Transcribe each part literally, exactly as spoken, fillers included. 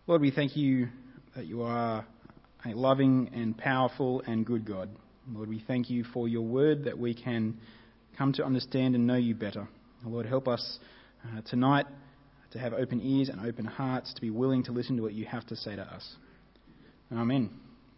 Lord, we thank you that you are a loving and powerful and good God. Lord, we thank you for your word that we can come to understand and know you better. Lord, help us uh, tonight to have open ears and open hearts, to be willing to listen to what you have to say to us. Amen.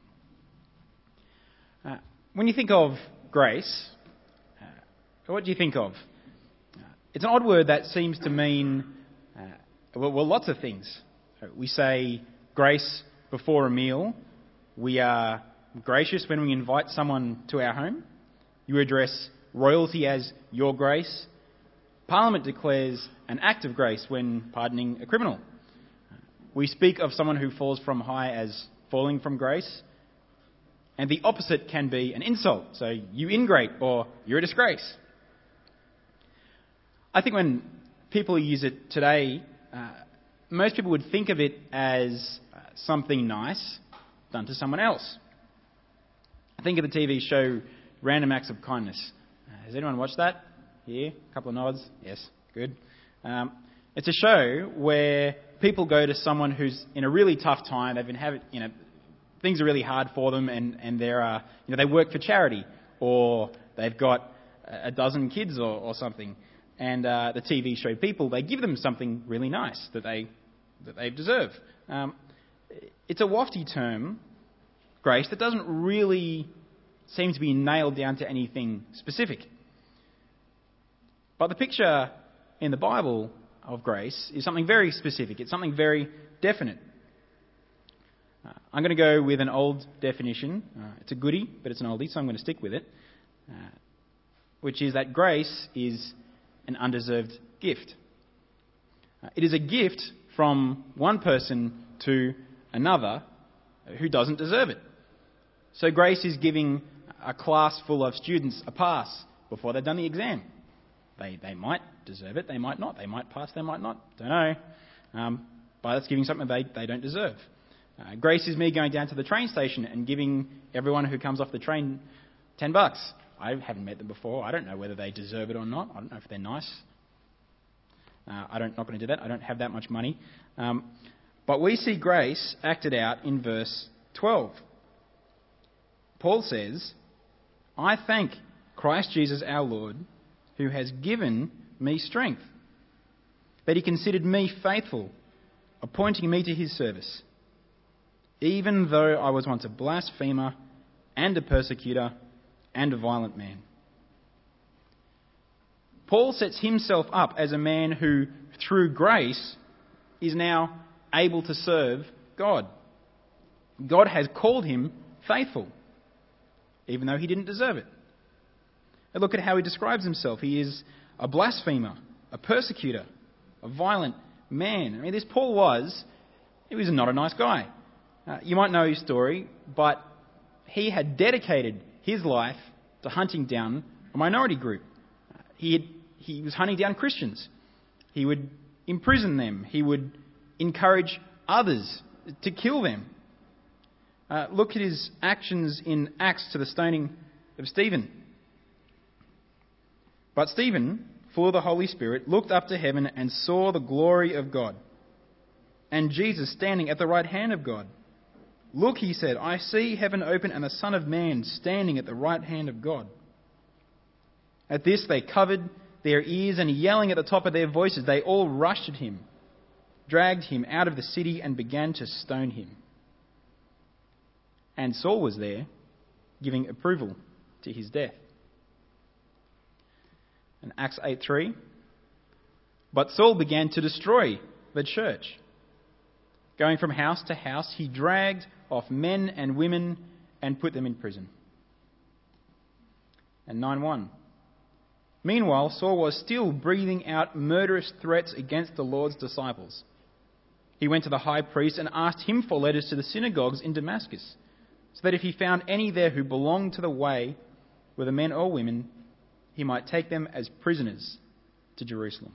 Uh, when you think of grace, uh, what do you think of? Uh, it's an odd word that seems to mean, uh, well, well, lots of things. We say grace before a meal. We are gracious when we invite someone to our home. You address royalty as your grace. Parliament declares an act of grace when pardoning a criminal. We speak of someone who falls from high as falling from grace. And the opposite can be an insult. So, you ingrate, or you're a disgrace. I think when people use it today, uh, most people would think of it as uh, something nice done to someone else. I think of the T V show Random Acts of Kindness. Uh, has anyone watched that? Here? A couple of nods? Yes, good. Um, it's a show where people go to someone who's in a really tough time. They've been having, you know, things are really hard for them, and and they're, uh, you know, they work for charity, or they've got a dozen kids or, or something. And uh, the T V show people, they give them something really nice that they that they deserve. Um, it's a wafty term, grace, that doesn't really seem to be nailed down to anything specific. But the picture in the Bible of grace is something very specific. It's something very definite. Uh, I'm going to go with an old definition. Uh, it's a goodie, but it's an oldie, so I'm going to stick with it. Uh, which is that grace is an undeserved gift. Uh, it is a gift from one person to another who doesn't deserve it. So grace is giving a class full of students a pass before they've done the exam. They they might deserve it, they might not. They might pass, they might not. Don't know. Um, but it's giving something they, they don't deserve. Uh, grace is me going down to the train station and giving everyone who comes off the train ten bucks. I haven't met them before. I don't know whether they deserve it or not. I don't know if they're nice. Uh, I don't, not going to do that. I don't have that much money. Um, but we see grace acted out in verse twelve. Paul says, I thank Christ Jesus our Lord, who has given me strength, that he considered me faithful, appointing me to his service, even though I was once a blasphemer and a persecutor and a violent man. Paul sets himself up as a man who, through grace, is now able to serve God. God has called him faithful, even though he didn't deserve it. And look at how he describes himself. He is a blasphemer, a persecutor, a violent man. I mean, this Paul was, he was not a nice guy. Uh, you might know his story, but he had dedicated his life to hunting down a minority group. Uh, he had, he was hunting down Christians. He would imprison them. He would encourage others to kill them. Uh, look at his actions in Acts to the stoning of Stephen. But Stephen, full of the Holy Spirit, looked up to heaven and saw the glory of God, and Jesus standing at the right hand of God. Look, he said, I see heaven open and the Son of Man standing at the right hand of God. At this they covered their ears, and yelling at the top of their voices, they all rushed at him, dragged him out of the city, and began to stone him. And Saul was there, giving approval to his death. In Acts eight three, but Saul began to destroy the church. Going from house to house, he dragged off men and women and put them in prison. And nine one. Meanwhile, Saul was still breathing out murderous threats against the Lord's disciples. He went to the high priest and asked him for letters to the synagogues in Damascus, so that if he found any there who belonged to the way, whether men or women, he might take them as prisoners to Jerusalem.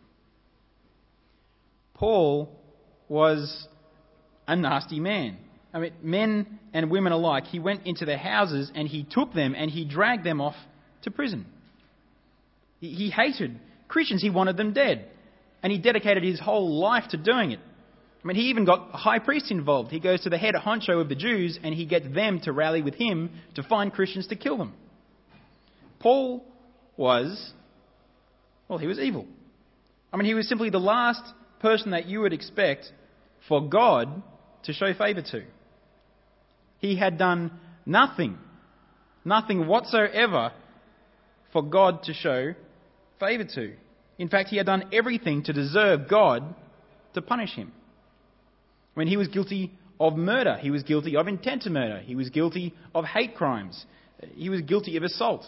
Paul was a nasty man. I mean, men and women alike. He went into their houses and he took them and he dragged them off to prison. He, he hated Christians. He wanted them dead. And he dedicated his whole life to doing it. I I mean, he even got a high priest involved. He goes to the head honcho of the Jews and he gets them to rally with him to find Christians to kill them. Paul was, well, he was evil. I mean, he was simply the last person that you would expect for God to show favour to. He had done nothing, nothing whatsoever for God to show favour to. In fact, he had done everything to deserve God to punish him. When he was guilty of murder, he was guilty of intent to murder, he was guilty of hate crimes, he was guilty of assault.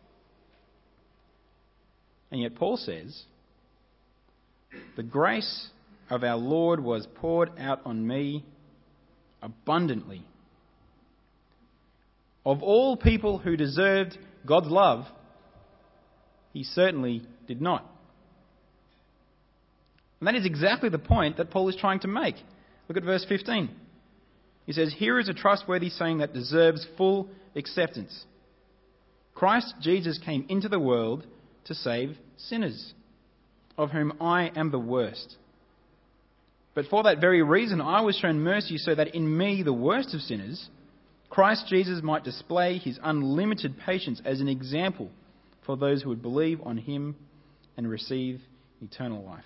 And yet Paul says, the grace of our Lord was poured out on me abundantly. Of all people who deserved God's love, he certainly did not. And that is exactly the point that Paul is trying to make. Look at verse fifteen. He says, here is a trustworthy saying that deserves full acceptance. Christ Jesus came into the world to save sinners, of whom I am the worst. But for that very reason I was shown mercy, so that in me, the worst of sinners, Christ Jesus might display his unlimited patience as an example for those who would believe on him and receive eternal life.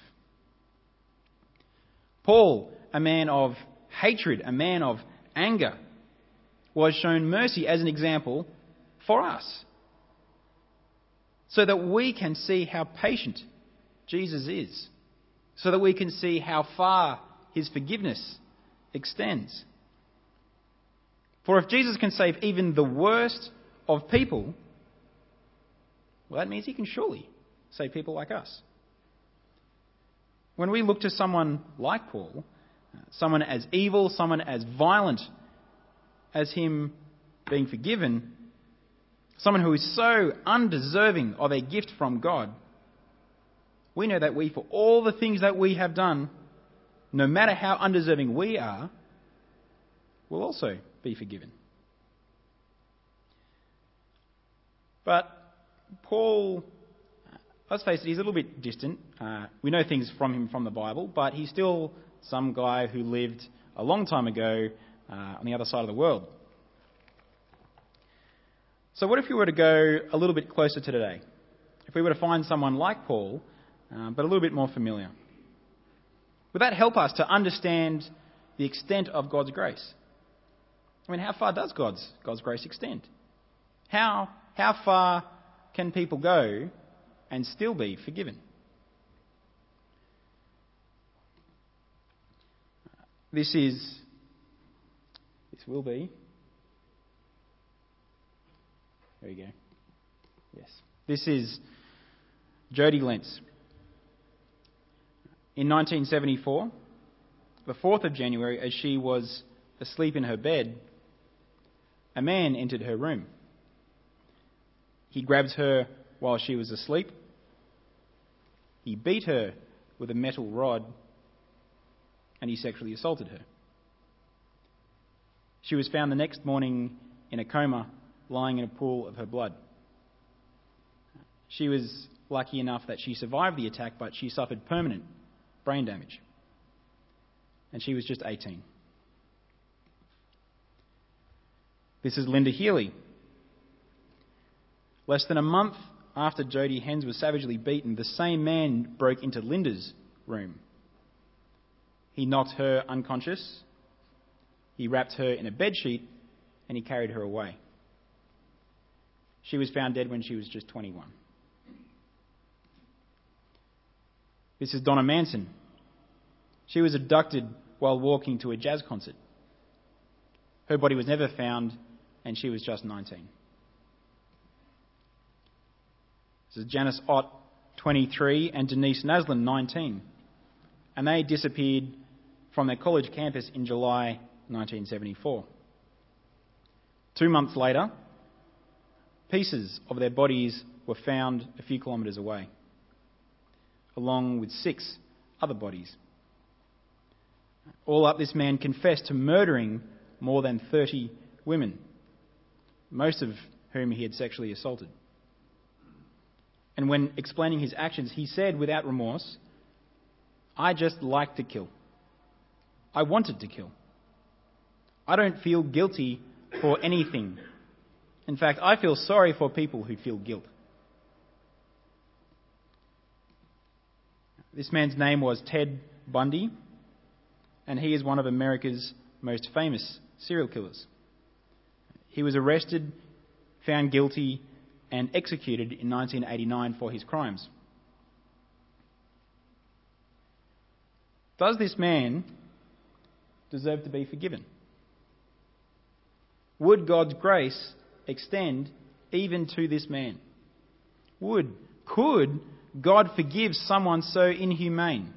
Paul, a man of hatred, a man of anger, was shown mercy as an example for us, so that we can see how patient Jesus is, so that we can see how far his forgiveness extends. For if Jesus can save even the worst of people, well, that means he can surely save people like us. When we look to someone like Paul, someone as evil, someone as violent as him being forgiven, someone who is so undeserving of a gift from God, we know that we, for all the things that we have done, no matter how undeserving we are, will also be forgiven. But Paul, let's face it, he's a little bit distant. Uh, we know things from him from the Bible, but he's still some guy who lived a long time ago uh, on the other side of the world. So what if we were to go a little bit closer to today? If we were to find someone like Paul, uh, but a little bit more familiar? Would that help us to understand the extent of God's grace? I mean, how far does God's, God's grace extend? How, how far can people go and still be forgiven? This is, this will be, there we go. Yes. This is Jody Lentz. In nineteen seventy-four, the fourth of January, as she was asleep in her bed, a man entered her room. He grabbed her while she was asleep. He beat her with a metal rod, and he sexually assaulted her. She was found the next morning in a coma, lying in a pool of her blood. She was lucky enough that she survived the attack, but she suffered permanent brain damage. And she was just eighteen. This is Linda Healy. Less than a month after Jodie Hens was savagely beaten, the same man broke into Linda's room. He knocked her unconscious, he wrapped her in a bedsheet, and he carried her away. She was found dead when she was just twenty-one. This is Donna Manson. She was abducted while walking to a jazz concert. Her body was never found, and she was just nineteen. This is Janice Ott, twenty-three, and Denise Naslin, nineteen. And they disappeared from their college campus in July nineteen seventy-four. Two months later, pieces of their bodies were found a few kilometres away, along with six other bodies. All up, this man confessed to murdering more than thirty women, most of whom he had sexually assaulted. And when explaining his actions, he said without remorse, "I just like to kill. I wanted to kill. I don't feel guilty for anything. In fact, I feel sorry for people who feel guilt. This man's name was Ted Bundy, and he is one of America's most famous serial killers. He was arrested, found guilty, and executed in nineteen eighty-nine for his crimes. Does this man deserve to be forgiven? Would God's grace extend even to this man? Would, could God forgive someone so inhumane?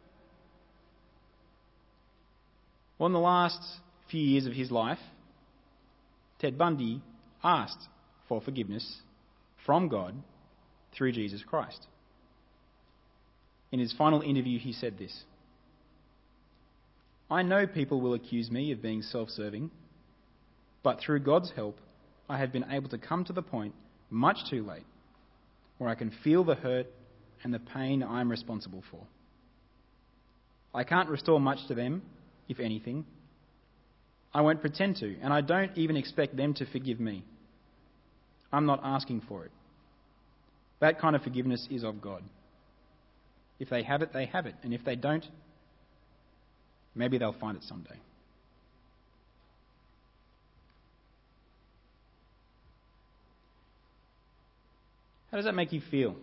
Well, in the last few years of his life, Ted Bundy asked for forgiveness from God through Jesus Christ. In his final interview, he said this: "I know people will accuse me of being self-serving, but through God's help, I have been able to come to the point, much too late, where I can feel the hurt and the pain I'm responsible for. I can't restore much to them, if anything. I won't pretend to, and I don't even expect them to forgive me. I'm not asking for it. That kind of forgiveness is of God. If they have it, they have it, and if they don't, maybe they'll find it someday." How does that make you feel?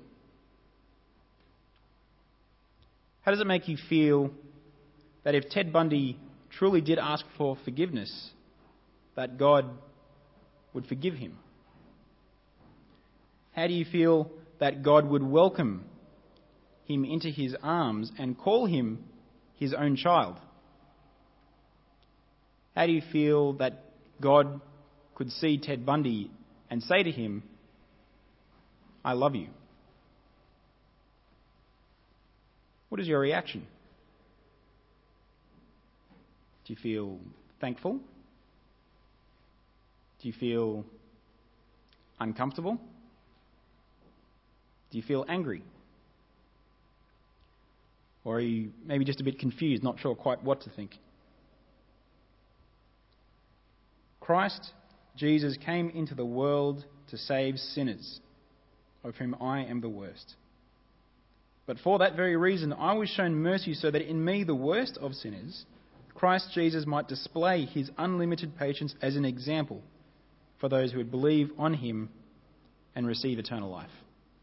How does it make you feel that if Ted Bundy truly did ask for forgiveness, that God would forgive him? How do you feel that God would welcome him into his arms and call him his own child? How do you feel that God could see Ted Bundy and say to him, "I love you"? What is your reaction? Do you feel thankful? Do you feel uncomfortable? Do you feel angry? Or are you maybe just a bit confused, not sure quite what to think? Christ Jesus came into the world to save sinners, of whom I am the worst. But for that very reason, I was shown mercy so that in me, the worst of sinners, Christ Jesus might display his unlimited patience as an example for those who would believe on him and receive eternal life.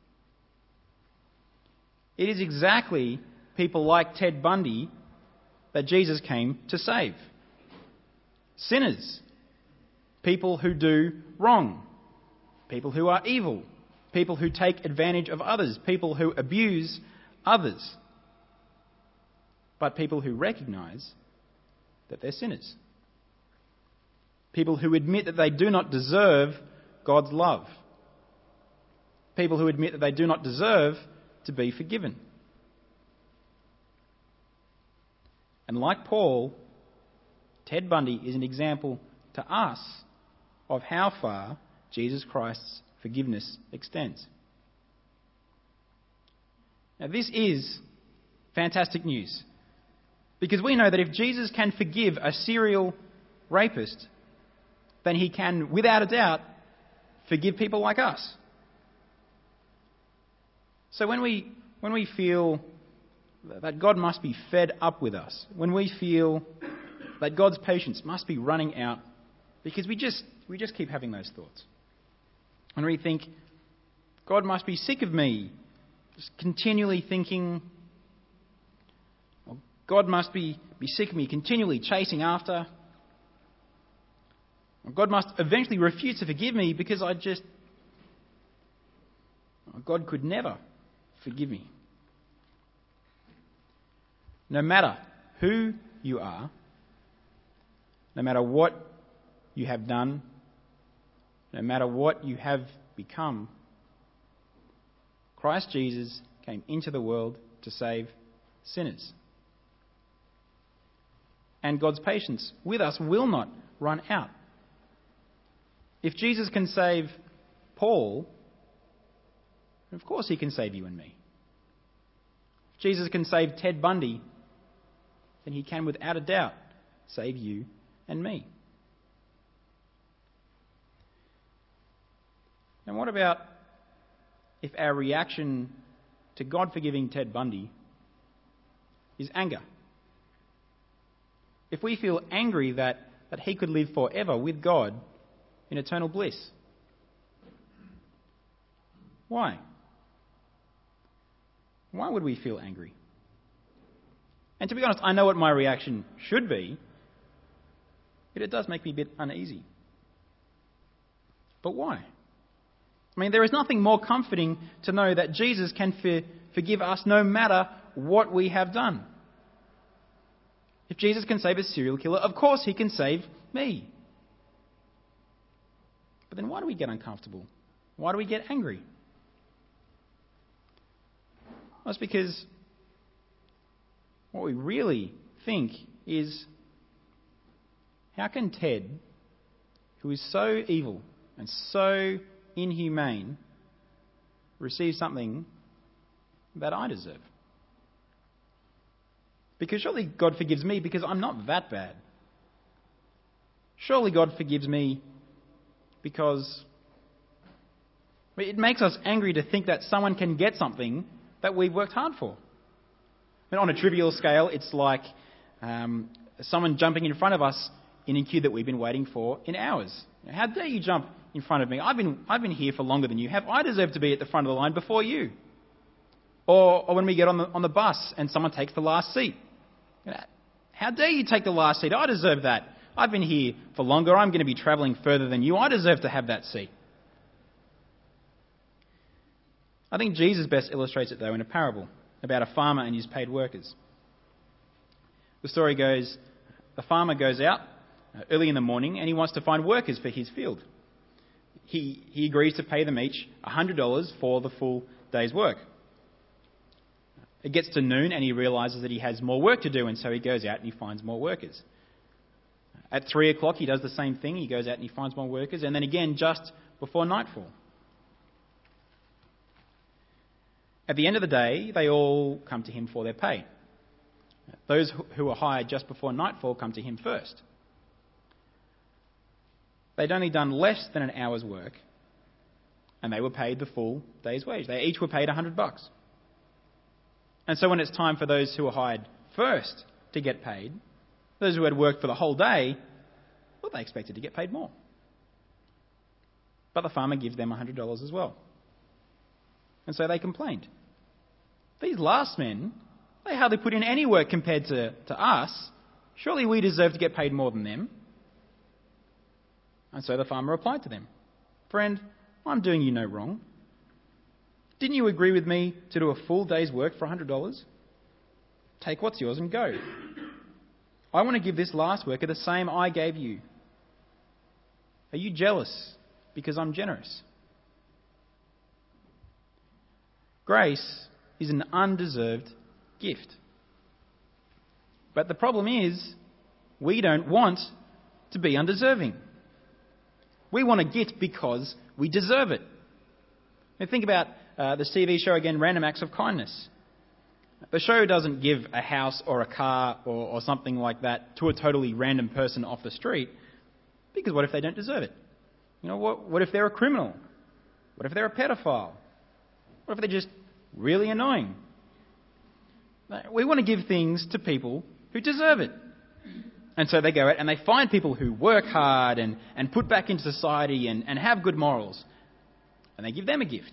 It is exactly people like Ted Bundy that Jesus came to save. Sinners. People who do wrong. People who are evil. People who take advantage of others. People who abuse others. But people who recognise that they're sinners. People who admit that they do not deserve God's love. People who admit that they do not deserve to be forgiven. And like Paul, Ted Bundy is an example to us of how far Jesus Christ's forgiveness extends. Now, this is fantastic news, because we know that if Jesus can forgive a serial rapist, then he can, without a doubt, forgive people like us. So when we when we feel that God must be fed up with us, when we feel that God's patience must be running out, because we just we just keep having those thoughts. When we think, God must be sick of me, just continually thinking, well, God must be, be sick of me, continually chasing after. Well, God must eventually refuse to forgive me because I just... Well, God could never forgive me. No matter who you are, no matter what you have done, no matter what you have become, Christ Jesus came into the world to save sinners. And God's patience with us will not run out. If Jesus can save Paul, of course he can save you and me. If Jesus can save Ted Bundy, then he can without a doubt save you and me. And what about if our reaction to God forgiving Ted Bundy is anger? If we feel angry that, that he could live forever with God in eternal bliss. Why? Why would we feel angry? And to be honest, I know what my reaction should be, but it does make me a bit uneasy. But why? I mean, there is nothing more comforting to know that Jesus can for, forgive us no matter what we have done. If Jesus can save a serial killer, of course he can save me. But then why do we get uncomfortable? Why do we get angry? Well, it's because what we really think is, how can Ted, who is so evil and so inhumane, receive something that I deserve? Because surely God forgives me because I'm not that bad. Surely God forgives me because it makes us angry to think that someone can get something that we've worked hard for. And on a trivial scale, it's like um, someone jumping in front of us in a queue that we've been waiting for in hours. How dare you jump in front of me? I've been I've been here for longer than you have. I deserve to be at the front of the line before you. Or, or when we get on the on the bus and someone takes the last seat. How dare you take the last seat? I deserve that. I've been here for longer. I'm going to be travelling further than you. I deserve to have that seat. I think Jesus best illustrates it, though, in a parable about a farmer and his paid workers. The story goes, the farmer goes out early in the morning and he wants to find workers for his field. He, he agrees to pay them each one hundred dollars for the full day's work. It gets to noon and he realises that he has more work to do, and so he goes out and he finds more workers. At three o'clock he does the same thing. He goes out and he finds more workers, and then again just before nightfall. At the end of the day, they all come to him for their pay. Those who are hired just before nightfall come to him first. They'd only done less than an hour's work, and they were paid the full day's wage. They each were paid one hundred bucks. And so when it's time for those who were hired first to get paid, those who had worked for the whole day, well, they expected to get paid more. But the farmer gives them one hundred dollars as well. And so they complained. These last men, they hardly put in any work compared to, to us. Surely we deserve to get paid more than them. And so the farmer replied to them, "Friend, I'm doing you no wrong. Didn't you agree with me to do a full day's work for one hundred dollars? Take what's yours and go. I want to give this last worker the same I gave you. Are you jealous because I'm generous?" Grace is an undeserved gift. But the problem is, we don't want to be undeserving. We want to get because we deserve it. Now think about uh, the T V show again, Random Acts of Kindness. The show doesn't give a house or a car or, or something like that to a totally random person off the street, because what if they don't deserve it? You know, what, what if they're a criminal? What if they're a pedophile? What if they're just really annoying? We want to give things to people who deserve it. And so they go out and they find people who work hard and, and put back into society and, and have good morals. And they give them a gift.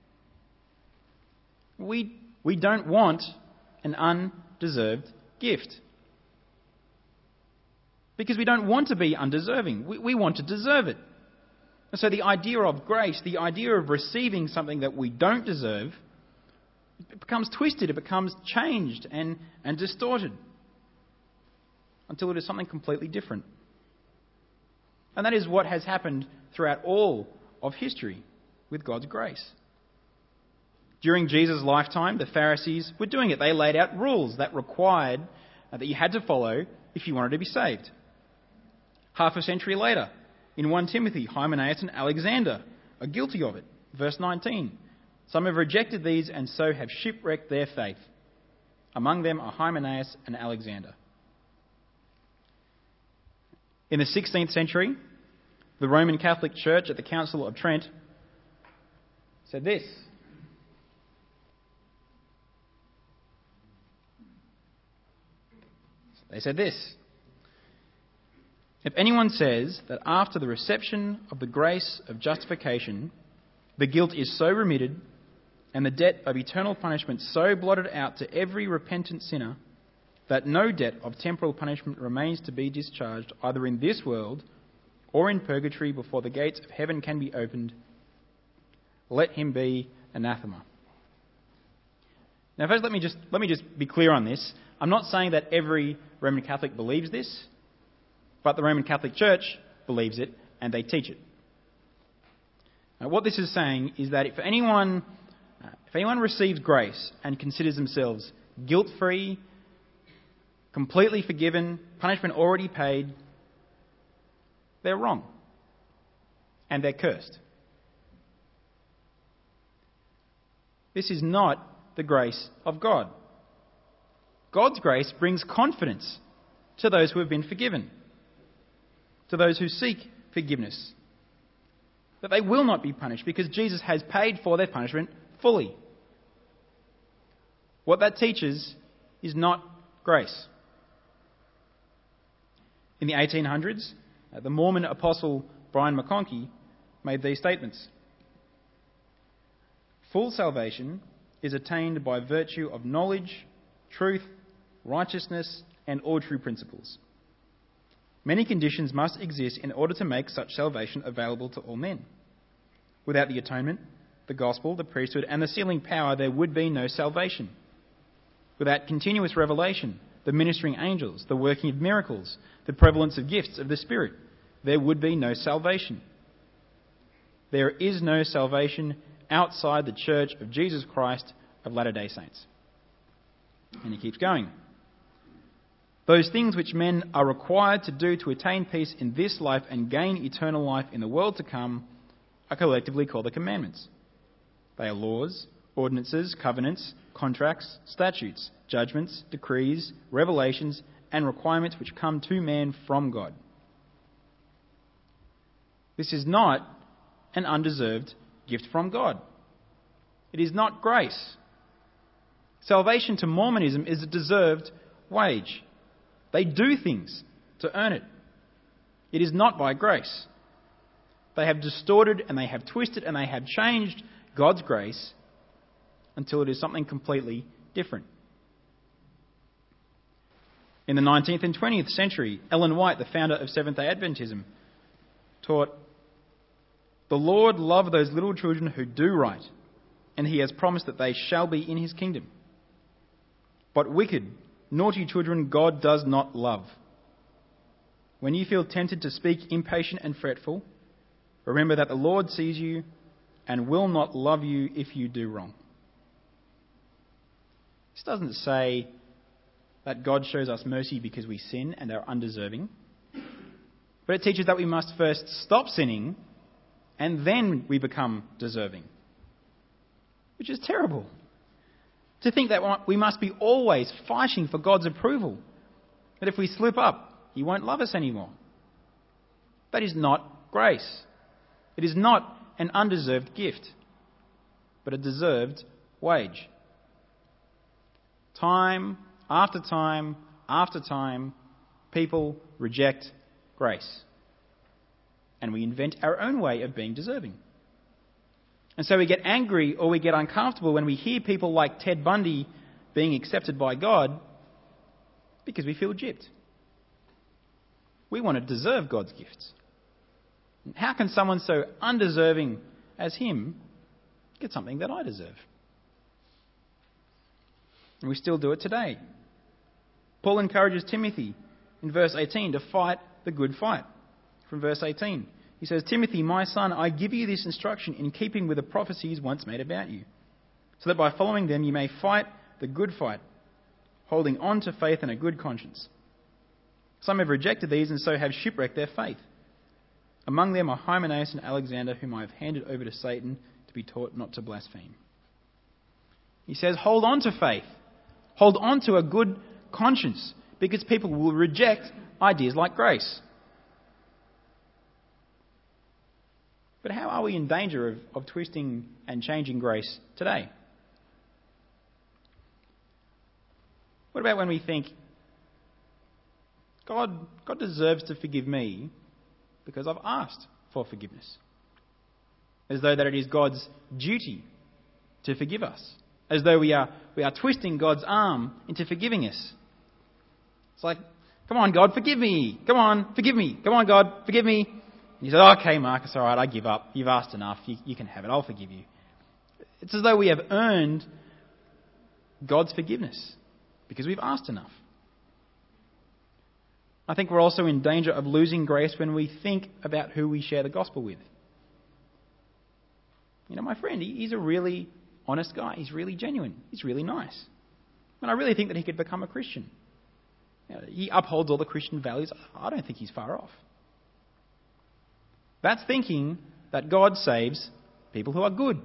We, we don't want an undeserved gift. Because we don't want to be undeserving. We, we want to deserve it. And so the idea of grace, the idea of receiving something that we don't deserve, it becomes twisted, it becomes changed and, and distorted until it is something completely different. And that is what has happened throughout all of history with God's grace. During Jesus' lifetime, the Pharisees were doing it. They laid out rules that required uh, that you had to follow if you wanted to be saved. Half a century later, in First Timothy, Hymenaeus and Alexander are guilty of it. Verse nineteen. Some have rejected these and so have shipwrecked their faith. Among them are Hymenaeus and Alexander. In the sixteenth century, the Roman Catholic Church at the Council of Trent said this. They said this. If anyone says that after the reception of the grace of justification, the guilt is so remitted and the debt of eternal punishment so blotted out to every repentant sinner that no debt of temporal punishment remains to be discharged either in this world or in purgatory before the gates of heaven can be opened, let him be anathema. Now, first, let me just let me just be clear on this. I'm not saying that every Roman Catholic believes this, but the Roman Catholic Church believes it and they teach it. Now, what this is saying is that if anyone, uh, if anyone receives grace and considers themselves guilt-free, completely forgiven, punishment already paid, they're wrong and they're cursed. This is not the grace of God. God's grace brings confidence to those who have been forgiven, to those who seek forgiveness, that they will not be punished because Jesus has paid for their punishment fully. What that teaches is not grace. In the eighteen hundreds, the Mormon apostle Brian McConkie made these statements. Full salvation is attained by virtue of knowledge, truth, righteousness, and all true principles. Many conditions must exist in order to make such salvation available to all men. Without the atonement, the gospel, the priesthood, and the sealing power, there would be no salvation. Without continuous revelation, the ministering angels, the working of miracles, the prevalence of gifts of the Spirit, there would be no salvation. There is no salvation outside the Church of Jesus Christ of Latter-day Saints. And he keeps going. Those things which men are required to do to attain peace in this life and gain eternal life in the world to come are collectively called the commandments. They are laws, ordinances, covenants, contracts, statutes, judgments, decrees, revelations, and requirements which come to man from God. This is not an undeserved gift from God. It is not grace. Salvation to Mormonism is a deserved wage. They do things to earn it. It is not by grace. They have distorted and they have twisted and they have changed God's grace until it is something completely different. In the nineteenth and twentieth century, Ellen White, the founder of Seventh-day Adventism, taught, "The Lord loves those little children who do right, and he has promised that they shall be in his kingdom. But wicked, naughty children God does not love. When you feel tempted to speak impatient and fretful, remember that the Lord sees you and will not love you if you do wrong." This doesn't say that God shows us mercy because we sin and are undeserving, but it teaches that we must first stop sinning and then we become deserving, which is terrible. To think that we must be always fighting for God's approval, that if we slip up, he won't love us anymore. That is not grace. It is not an undeserved gift, but a deserved wage. Time after time after time, people reject grace. And we invent our own way of being deserving. And so we get angry or we get uncomfortable when we hear people like Ted Bundy being accepted by God because we feel gypped. We want to deserve God's gifts. How can someone so undeserving as him get something that I deserve? And we still do it today. Paul encourages Timothy in verse eighteen to fight the good fight. From verse eighteen, he says, "Timothy, my son, I give you this instruction in keeping with the prophecies once made about you, so that by following them you may fight the good fight, holding on to faith and a good conscience. Some have rejected these and so have shipwrecked their faith. Among them are Hymenaeus and Alexander, whom I have handed over to Satan to be taught not to blaspheme." He says, hold on to faith. Hold on to a good conscience, because people will reject ideas like grace. But how are we in danger of, of twisting and changing grace today? What about when we think, God, God deserves to forgive me because I've asked for forgiveness? As though that it is God's duty to forgive us. As though we are, we are twisting God's arm into forgiving us. It's like, come on, God, forgive me. Come on, forgive me. Come on, God, forgive me. And he said, okay, Mark, it's all right, I give up. You've asked enough. You, you can have it. I'll forgive you. It's as though we have earned God's forgiveness because we've asked enough. I think we're also in danger of losing grace when we think about who we share the gospel with. You know, my friend, he, he's a really honest guy. He's really genuine. He's really nice. And I really think that he could become a Christian. You know, he upholds all the Christian values. I don't think he's far off. That's thinking that God saves people who are good.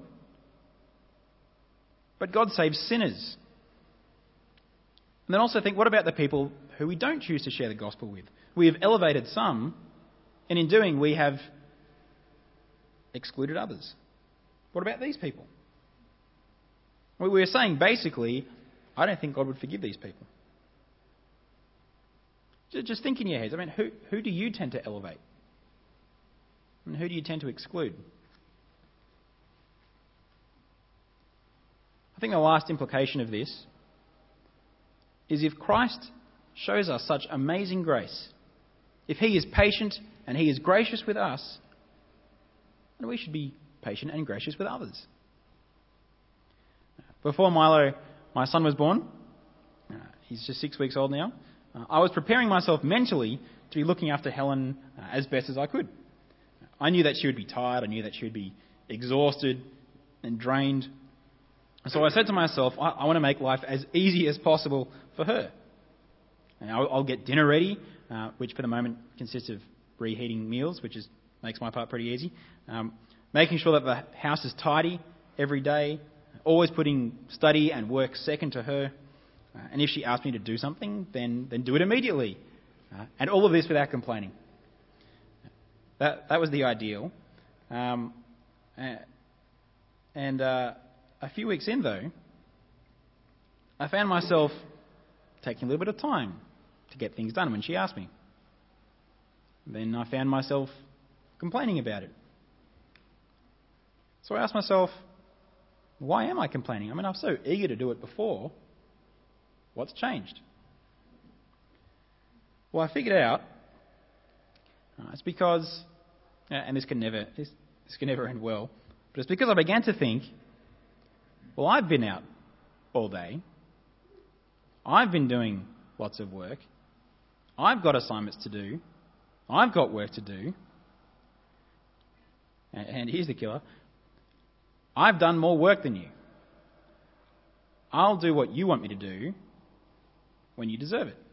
But God saves sinners. And then also think, what about the people who we don't choose to share the gospel with? We have elevated some, and in doing we have excluded others. What about these people? We were saying basically, I don't think God would forgive these people. Just think in your heads. I mean, who, who do you tend to elevate? And who do you tend to exclude? I think the last implication of this is if Christ shows us such amazing grace, if he is patient and he is gracious with us, then we should be patient and gracious with others. Before Milo, my son, was born, uh, he's just six weeks old now, uh, I was preparing myself mentally to be looking after Helen uh, as best as I could. I knew that she would be tired, I knew that she would be exhausted and drained. So I said to myself, I, I want to make life as easy as possible for her. And I'll, I'll get dinner ready, uh, which for the moment consists of reheating meals, which is makes my part pretty easy. Um, making sure that the house is tidy every day, always putting study and work second to her. Uh, and if she asks me to do something, then then do it immediately. Uh, and all of this without complaining. That that was the ideal. Um, and uh, a few weeks in, though, I found myself taking a little bit of time to get things done when she asked me. Then I found myself complaining about it. So I asked myself, why am I complaining? I mean, I was so eager to do it before. What's changed? Well, I figured out uh, it's because, uh, and this can never this, this can never end well, but it's because I began to think, well, I've been out all day. I've been doing lots of work. I've got assignments to do. I've got work to do. And, and here's the killer. I've done more work than you. I'll do what you want me to do when you deserve it.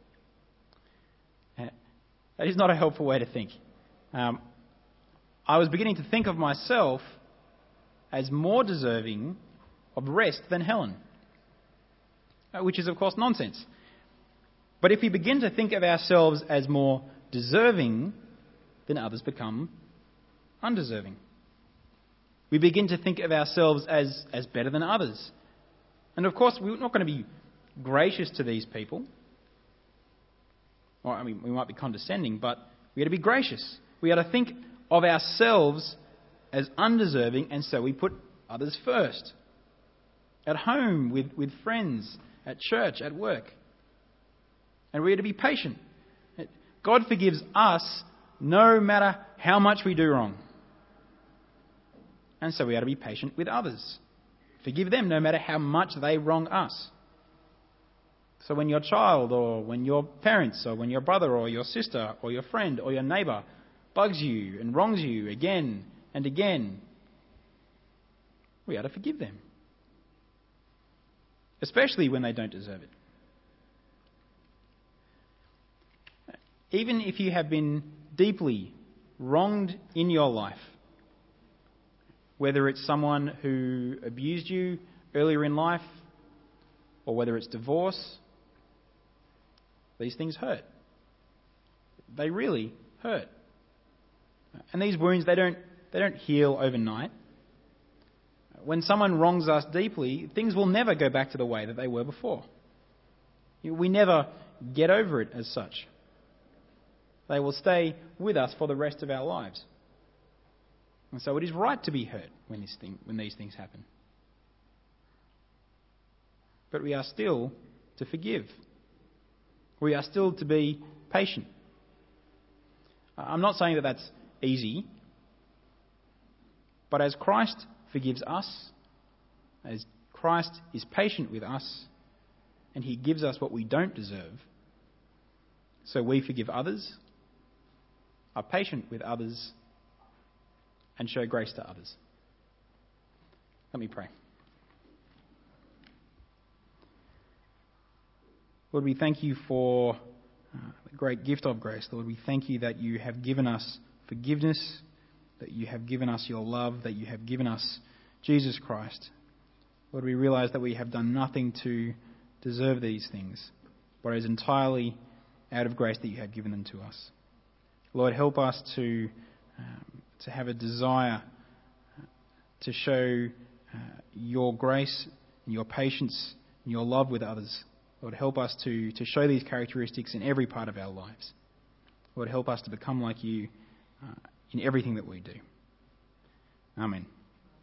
That is not a helpful way to think. Um, I was beginning to think of myself as more deserving of rest than Helen, which is, of course, nonsense. But if we begin to think of ourselves as more deserving, then others become undeserving. We begin to think of ourselves as, as better than others. And of course, we're not going to be gracious to these people. Or, I mean, we might be condescending, but we got to be gracious. We got to think of ourselves as undeserving, and so we put others first. At home, with, with friends, at church, at work. And we are to be patient. God forgives us no matter how much we do wrong. And so we are to be patient with others. Forgive them no matter how much they wrong us. So when your child or when your parents or when your brother or your sister or your friend or your neighbour bugs you and wrongs you again and again, we are to forgive them. Especially when they don't deserve it. Even if you have been deeply wronged in your life, whether it's someone who abused you earlier in life, or whether it's divorce, these things hurt. They really hurt. And these wounds, they don't they don't heal overnight. When someone wrongs us deeply, things will never go back to the way that they were before. We never get over it as such. They will stay with us for the rest of our lives. And so it is right to be hurt when, this thing, when these things happen. But we are still to forgive. We are still to be patient. I'm not saying that that's easy, but as Christ forgives us, as Christ is patient with us, and he gives us what we don't deserve, so we forgive others, are patient with others, and show grace to others. Let me pray. Lord, we thank you for uh, the great gift of grace. Lord, we thank you that you have given us forgiveness, that you have given us your love, that you have given us Jesus Christ. Lord, we realise that we have done nothing to deserve these things, but it is entirely out of grace that you have given them to us. Lord, help us to um, to have a desire to show uh, your grace and your patience and your love with others. Lord, help us to, to show these characteristics in every part of our lives. Lord, help us to become like you uh, in everything that we do. Amen.